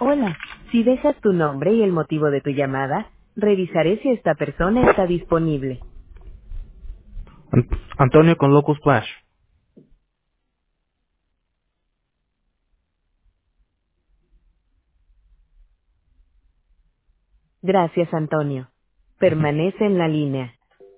Hola, si dejas tu nombre y el motivo de tu llamada, revisaré si esta persona está disponible. Antonio con Locus Splash. Gracias, Antonio. Permanece en la línea.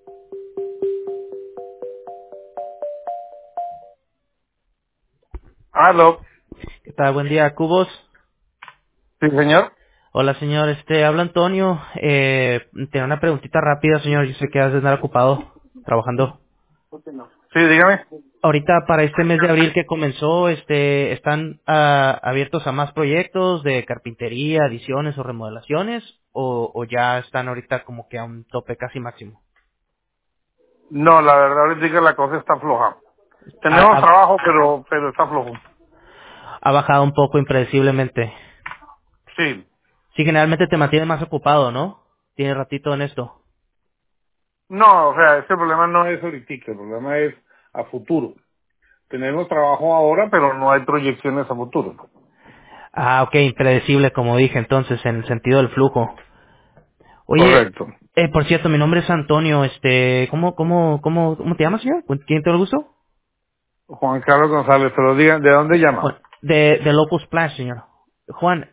Aló. ¿Qué tal? Buen día, Cubos. Sí, señor. Hola, señor. Habla Antonio. Tengo una preguntita rápida, señor. Yo sé que has de andar ocupado trabajando. Sí, dígame. Ahorita, para este mes de abril que comenzó, ¿están abiertos a más proyectos de carpintería, adiciones o remodelaciones? ¿O ya están ahorita como que a un tope casi máximo? No, la verdad ahorita que la cosa está floja. Ha, Tenemos ha- trabajo, pero está flojo. ha bajado un poco impredeciblemente. Sí. Sí, generalmente te mantiene más ocupado, ¿no? Tiene ratito en esto. No, o sea, ese problema no es ahorita, el problema es a futuro. Tenemos trabajo ahora, pero no hay proyecciones a futuro. Ah, ok, impredecible, como dije entonces, en el sentido del flujo. Oye, Correcto. por cierto, mi nombre es Antonio, ¿cómo te llamas, señor? ¿Quién te lo gustó? Juan Carlos González, te lo digan, ¿de dónde llama? Juan, de Locus Splash, señor. Juan,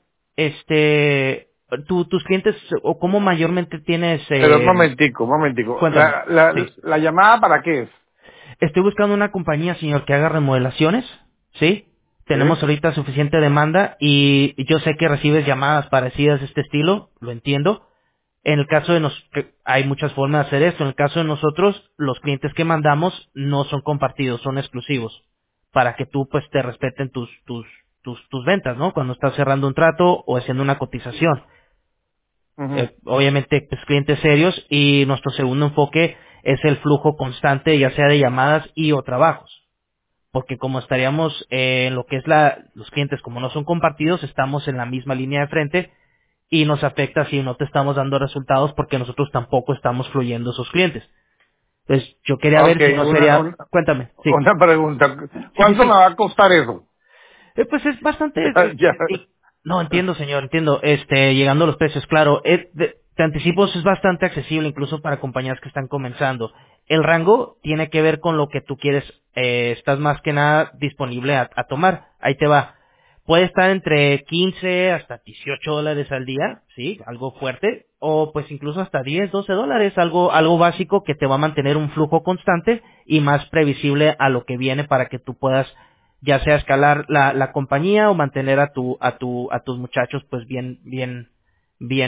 tus clientes, o cómo mayormente tienes, Pero un momentico. cuéntame, sí. La llamada para qué es? Estoy buscando una compañía, señor, que haga remodelaciones, ¿sí? Tenemos ¿Sí? ahorita suficiente demanda y yo sé que recibes llamadas parecidas de este estilo, lo entiendo. En el caso de hay muchas formas de hacer esto. En el caso de nosotros, los clientes que mandamos no son compartidos, son exclusivos. Para que tú, pues, te respeten tus ventas, ¿no? Cuando estás cerrando un trato o haciendo una cotización. Ujú. Obviamente, pues, clientes serios y nuestro segundo enfoque es el flujo constante, ya sea de llamadas y o trabajos. Porque como estaríamos en lo que es los clientes, como no son compartidos, estamos en la misma línea de frente y nos afecta si no te estamos dando resultados porque nosotros tampoco estamos fluyendo esos clientes. Entonces, yo quería Ok, ver si no sería... Cuéntame, sí. una pregunta. Sí, sí, ¿Cuánto me sí. va a costar eso? Pues es bastante... Ya. no, entiendo, señor, entiendo. Llegando a los precios, claro. Te anticipo, es bastante accesible incluso para compañías que están comenzando. El rango tiene que ver con lo que tú quieres. Estás más que nada disponible a tomar. Ahí te va. Puede estar entre 15 hasta $18 al día, sí, algo fuerte, o pues incluso hasta 10, $12, algo básico que te va a mantener un flujo constante y más previsible a lo que viene para que tú puedas ya sea escalar la compañía o mantener a tus muchachos pues bien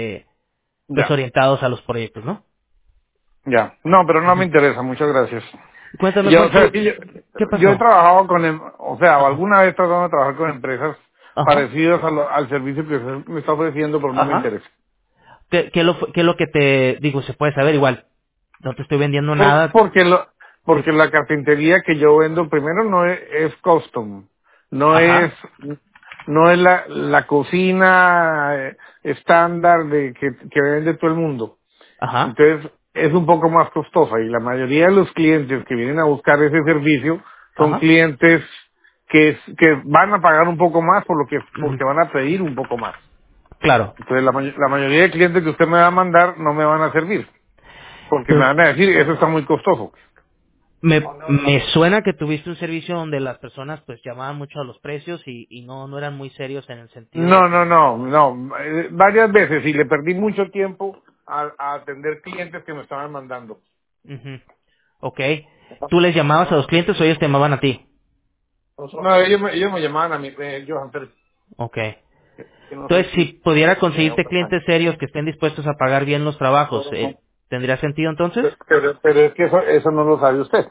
pues Ya. orientados a los proyectos, ¿no? Ya. No, pero no me Ujú. interesa. Muchas gracias. Cuéntame, Yo, o Juan, sea, sí, ¿qué yo he pasó? trabajado con, o sea, Ajá, alguna vez he tratado de trabajar con empresas ajá, parecidas al servicio que usted me está ofreciendo, pero no me ajá. interesa. ¿Qué es lo que te digo? Se puede saber igual. No te estoy vendiendo Por- nada. porque lo, Sí. porque la carpintería que yo vendo primero no es custom, no es Ajá, no es la cocina estándar que vende todo el mundo. ajá. Entonces es un poco más costosa y la mayoría de los clientes que vienen a buscar ese servicio son Ajá. clientes que van a pagar un poco más Ujú. porque van a pedir un poco más. Claro. Entonces la mayoría de clientes que usted me va a mandar no me van a servir porque me Pero van a decir eso está muy costoso. me suena que tuviste un servicio donde las personas pues llamaban mucho a los precios y no eran muy serios en el sentido de No, no, que... no, no. Varias veces y le perdí mucho tiempo a atender clientes que me estaban mandando. Ujú. Ok. ¿Tú les llamabas a los clientes o ellos te llamaban a ti? No, ellos me llamaban a mí, Johan, pero Ok. que no sé Entonces, si si pudiera me conseguirte otra. clientes serios que estén dispuestos a pagar bien los trabajos, ¿tendría sentido entonces? Pero es que eso no lo sabe usted.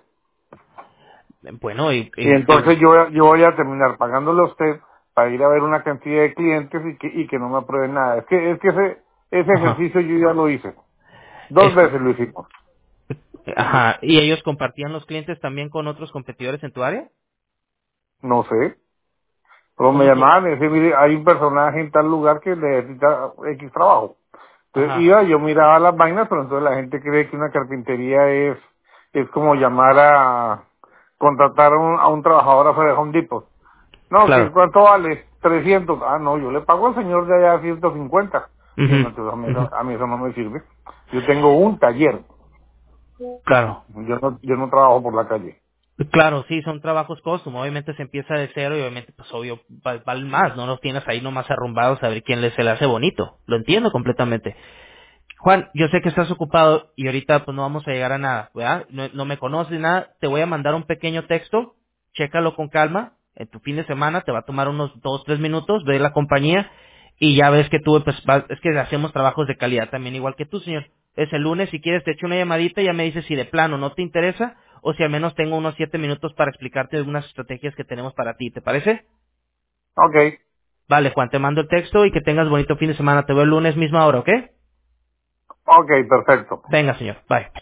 Bueno, Y entonces yo voy a terminar pagándole a usted para ir a ver una cantidad de clientes y que no me aprueben nada. Es que ese Ajá. ejercicio yo ya lo hice. Dos Es- veces lo hicimos. ajá. ¿Y ellos compartían los clientes también con otros competidores en tu área? No sé. Pero me ¿Cómo te...? llamaban y decían, mire, hay un personaje en tal lugar que necesita X trabajo. Entonces Ajá. iba, yo miraba las vainas, pero entonces la gente cree que una carpintería es como llamar a contratar a un trabajador afuera de Home Depot. No, que Claro. cuánto vale, 300. Ah, no, yo le pago al señor de allá 150. Ujú, Bueno, entonces ujú. a mí eso no me sirve. Yo tengo un taller. Claro. Yo no trabajo por la calle. Claro, sí, son trabajos custom. Obviamente se empieza de cero y obviamente, pues obvio, valen más. No los tienes ahí nomás arrumbados a ver quién se le hace bonito. Lo entiendo completamente. Juan, yo sé que estás ocupado y ahorita pues no vamos a llegar a nada, ¿verdad? No, no me conoces nada. Te voy a mandar un pequeño texto. Chécalo con calma. En tu fin de semana te va a tomar unos 2, 3 minutos. Ve la compañía y ya ves que tú, pues, es que hacemos trabajos de calidad también igual que tú, señor. Es el lunes, si quieres te echo una llamadita y ya me dices si de plano no te interesa o si al menos tengo unos 7 minutos para explicarte algunas estrategias que tenemos para ti. ¿Te parece? Ok, Vale, Juan, te mando el texto y que tengas bonito fin de semana. Te veo el lunes misma hora, ¿ok? ok, perfecto. Venga, señor. Bye.